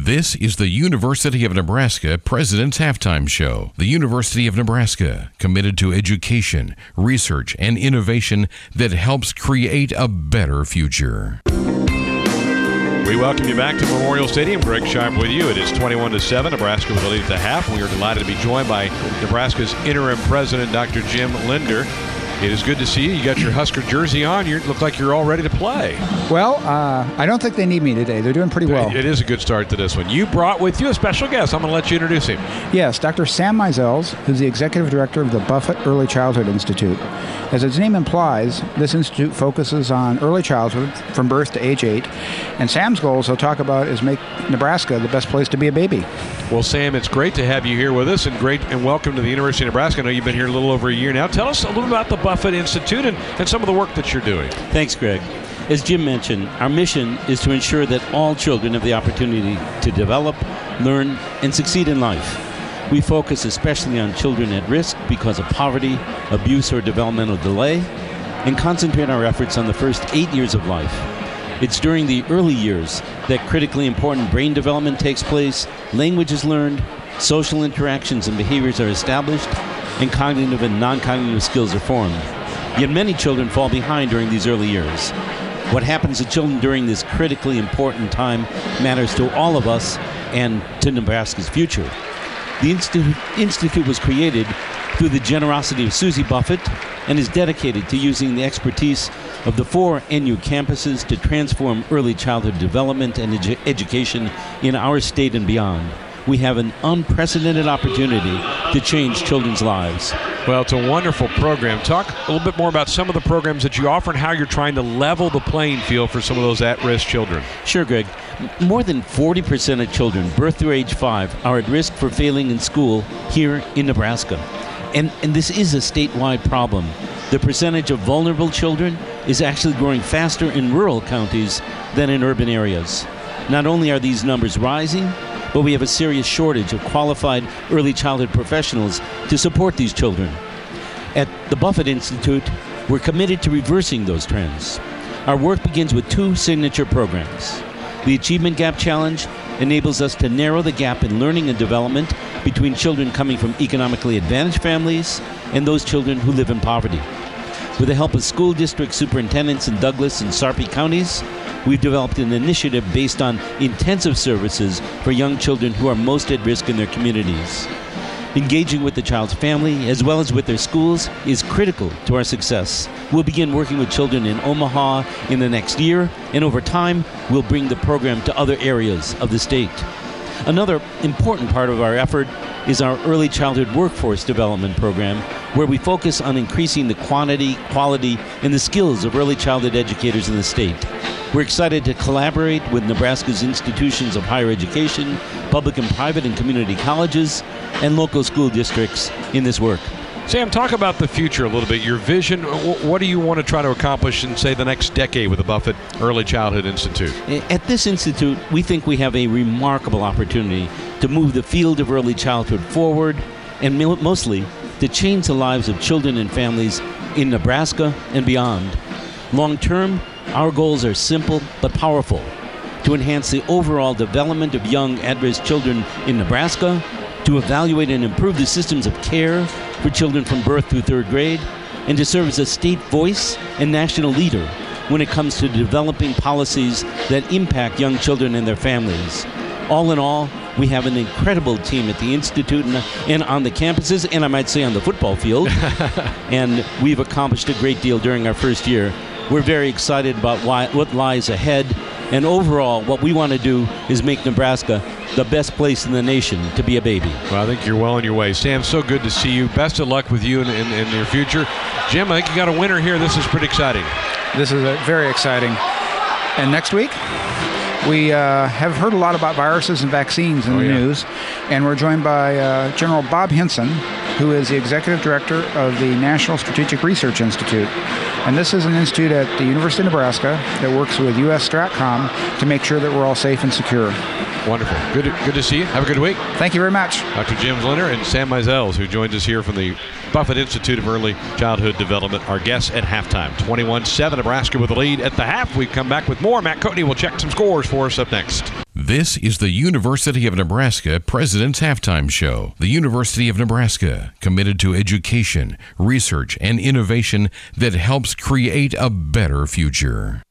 This is the University of Nebraska President's Halftime Show. The University of Nebraska, committed to education, research, and innovation that helps create a better future. We welcome you back to Memorial Stadium. Greg Sharp with you. It is 21-7. Nebraska with the lead at the half. We are delighted to be joined by Nebraska's interim president, Dr. Jim Linder. It is good to see you. You got your Husker jersey on. You look like you're all ready to play. Well, I don't think they need me today. They're doing pretty well. It is a good start to this one. You brought with you a special guest. I'm going to let you introduce him. Yes, Dr. Sam Mizels, who's the executive director of the Buffett Early Childhood Institute. As its name implies, this institute focuses on early childhood from birth to age 8. And Sam's goals he'll talk about is make Nebraska the best place to be a baby. Well, Sam, it's great to have you here with us, and welcome to the University of Nebraska. I know you've been here a little over a year now. Tell us a little about the Buffett Institute and some of the work that you're doing. Thanks, Greg. As Jim mentioned, our mission is to ensure that all children have the opportunity to develop, learn, and succeed in life. We focus especially on children at risk because of poverty, abuse, or developmental delay, and concentrate our efforts on the first 8 years of life. It's during the early years that critically important brain development takes place, language is learned, social interactions and behaviors are established, and cognitive and non-cognitive skills are formed. Yet many children fall behind during these early years. What happens to children during this critically important time matters to all of us and to Nebraska's future. The Institute was created through the generosity of Susie Buffett and is dedicated to using the expertise of the 4 NU campuses to transform early childhood development and education in our state and beyond. We have an unprecedented opportunity to change children's lives. Well, it's a wonderful program. Talk a little bit more about some of the programs that you offer and how you're trying to level the playing field for some of those at-risk children. Sure, Greg. More than 40% of children birth through age 5 are at risk for failing in school here in Nebraska. And this is a statewide problem. The percentage of vulnerable children is actually growing faster in rural counties than in urban areas. Not only are these numbers rising, but we have a serious shortage of qualified early childhood professionals to support these children. At the Buffett Institute, we're committed to reversing those trends. Our work begins with 2 signature programs. The Achievement Gap Challenge enables us to narrow the gap in learning and development between children coming from economically advantaged families and those children who live in poverty. With the help of school district superintendents in Douglas and Sarpy counties, we've developed an initiative based on intensive services for young children who are most at risk in their communities. Engaging with the child's family as well as with their schools is critical to our success. We'll begin working with children in Omaha in the next year, and over time, we'll bring the program to other areas of the state. Another important part of our effort is our early childhood workforce development program, where we focus on increasing the quantity, quality, and the skills of early childhood educators in the state. We're excited to collaborate with Nebraska's institutions of higher education, public and private and community colleges, and local school districts in this work. Sam, talk about the future a little bit, your vision. What do you want to try to accomplish in, say, the next decade with the Buffett Early Childhood Institute? At this institute, we think we have a remarkable opportunity to move the field of early childhood forward and mostly to change the lives of children and families in Nebraska and beyond. Long term, our goals are simple but powerful: to enhance the overall development of young at-risk children in Nebraska, to evaluate and improve the systems of care for children from birth through 3rd grade, and to serve as a state voice and national leader when it comes to developing policies that impact young children and their families. All in all, we have an incredible team at the Institute and on the campuses, and I might say on the football field, and we've accomplished a great deal during our first year. We're very excited about what lies ahead, and overall, what we want to do is make Nebraska the best place in the nation to be a baby. Well, I think you're well on your way. Sam, so good to see you. Best of luck with you in your future. Jim, I think you got a winner here. This is pretty exciting. This is very exciting. And next week, we have heard a lot about viruses and vaccines in the news, and we're joined by General Bob Hinson, who is the executive director of the National Strategic Research Institute. And this is an institute at the University of Nebraska that works with US Stratcom to make sure that we're all safe and secure. Wonderful. Good to see you. Have a good week. Thank you very much. Dr. Jim Linder and Sam Mizels, who joins us here from the Buffett Institute of Early Childhood Development, our guests at halftime. 21-7, Nebraska with the lead at the half. We come back with more. Matt Coatney will check some scores for us up next. This is the University of Nebraska President's Halftime Show. The University of Nebraska, committed to education, research, and innovation that helps create a better future.